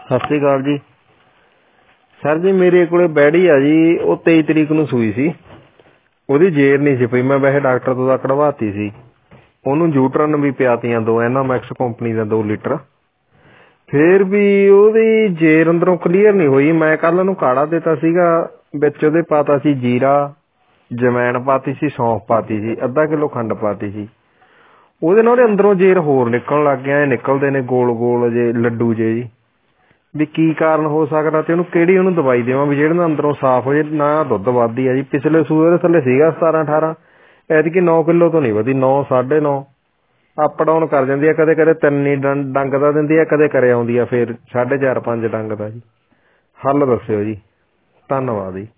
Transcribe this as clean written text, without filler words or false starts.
ਸਤਿ ਸ੍ਰੀ ਅਕਾਲ ਜੀ। ਸਰ ਜੀ ਮੇਰੇ ਕੋਲੇ ਬੈੜੀ ਆ ਜੀ, ਉਹ 23 ਤਰੀਕ ਨੂੰ ਸੂਈ ਸੀ। ਉਹਦੀ ਜੇਰ ਨਹੀਂ ਸੀ ਪਈ, ਮੈਂ ਵੈਸੇ ਡਾਕਟਰ ਤੋਂ ਤਾਂ ਕਢਵਾਤੀ ਸੀ। ਉਹਨੂੰ ਯੂਟਰਨ ਵੀ ਪਿਆਤੀਆਂ 2 ਐਨਾਮੈਕਸ ਕੰਪਨੀ ਦਾ 2 ਲੀਟਰ। ਫੇਰ ਵੀ ਉਹਦੀ ਜੇਰ ਅੰਦਰੋਂ ਕਲੀਅਰ ਨਹੀਂ ਹੋਈ। ਮੈਂ ਕੱਲ ਉਹਨੂੰ ਕਾੜਾ ਦਿੱਤਾ ਸੀਗਾ, ਵਿੱਚ ਉਹਦੇ ਪਾਤਾ ਸੀ ਜੀਰਾ, ਜਮੈਣ ਪਾਤੀ ਸੀ, ਸੌਂਫ ਪਾਤੀ ਸੀ, ਅੱਧਾ ਕਿਲੋ ਖੰਡ ਪਾਤੀ ਸੀ। ਉਹਦੇ ਨਾਲ ਉਹਦੇ ਅੰਦਰੋਂ ਜੇਰ ਹੋਰ ਨਿਕਲਣ ਲੱਗ ਗਿਆ। ਨਿਕਲਦੇ ਨੇ ਗੋਲ ਗੋਲ ਜੇ ਲੱਡੂ ਜੇ ਜੀ। ਵੀ ਕੀ ਕਾਰਨ ਹੋ ਸਕਦਾ ਤੇ ਉਹਨੂੰ ਕਿਹੜੀ ਉਹਨੂੰ ਦਵਾਈ ਦੇਵਾਂ ਵੀ ਜਿਹੜੇ ਨਾਲ ਅੰਦਰੋਂ ਸਾਫ਼ ਹੋ ਜੇ। ਨਾ ਦੁੱਧ ਵੱਧਦੀ ਆ ਜੀ, ਪਿਛਲੇ ਸੂਏ ਦੇ ਥੱਲੇ ਸੀਗਾ 17-18, ਐਤਕੀ 9 ਕਿਲੋ ਤੋਂ ਨਹੀਂ ਵਧੀ, 9 9.5 ਅਪ ਡਾਊਨ ਕਰ ਜਾਂਦੀ ਆ। ਕਦੇ ਕਦੇ 3 ਹੀ ਡੰਗ ਦਾ ਦਿੰਦੀ ਆ, ਕਦੇ ਕਰੇ ਆਉਂਦੀ ਆ ਫਿਰ 4.5 5 ਡੰਗ ਦਾ ਜੀ। ਹੱਲ ਦੱਸਿਓ ਜੀ, ਧੰਨਵਾਦ ਜੀ।